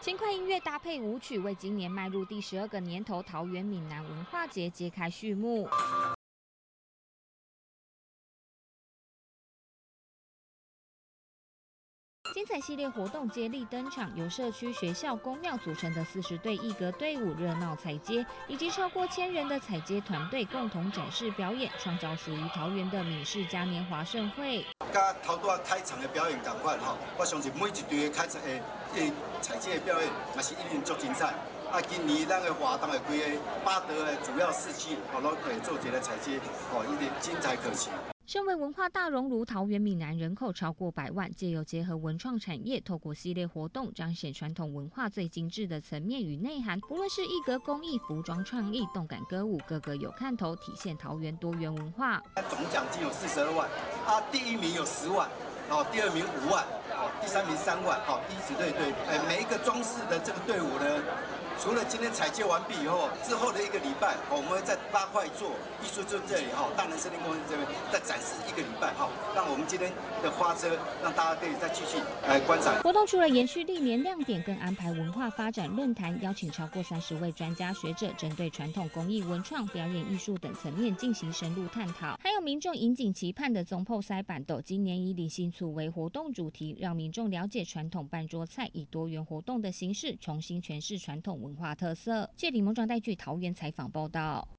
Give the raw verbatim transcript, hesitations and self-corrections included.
轻快音乐搭配舞曲，为今年迈入第十二个年头桃园闽南文化节揭开序幕。精彩系列活动接力登场，由社区、学校、公庙组成的四十队艺歌队伍热闹踩街，以及超过千人的踩街团队共同展示表演，创造属于桃园的闽式嘉年华盛会。 甲头拄啊开场的表演同款吼，我相信每一队的开场的诶踩街的表演，也是一定足精彩。啊，今年咱的活动的规个八德的主要市区，哦，拢会做一个踩街，哦，一定精彩可期。 身为文化大熔炉，桃园闽南人口超过百万，借由结合文创产业，透过系列活动彰显传统文化最精致的层面与内涵。不论是艺格工艺、服装创意、动感歌舞，个个有看头，体现桃园多元文化。 总奖金有四十二万，啊，第一名有十万，哦，第二名五万，哦，第三名三万，哦，第一支队队，哎，每一个装饰的这个队伍呢。除了今天采接完毕以后，之后的一个礼拜，我们会在八块座艺术村这里哈，大南森林公园这边再展示一个礼拜哈，让我们今天的花车让大家可以再继续来观赏。 活动除了延续历年亮点，更安排文化发展论坛，邀请超过三十位专家学者，针对传统工艺、文创、表演艺术等层面进行深入探讨。还有民众引颈期盼的总铺塞板豆，今年以理性厝为活动主题，让民众了解传统半桌菜，以多元活动的形式重新诠释传统文化特色。借李梦庄带据桃园采访报道。